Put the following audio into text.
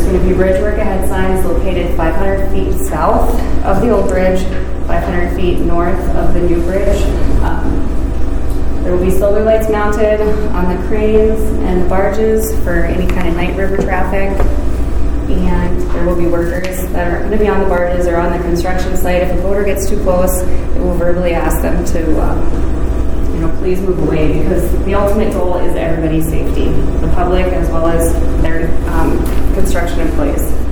going to be bridge work ahead signs located 500 feet south of the old bridge, 500 feet north of the new bridge. There will be solar lights mounted on the cranes and the barges for any kind of night river traffic. And there will be workers that are going to be on the barges or on the construction site. If a boater gets too close, it will verbally ask them to, please move away, because the ultimate goal is everybody's safety, the public as well as their construction employees.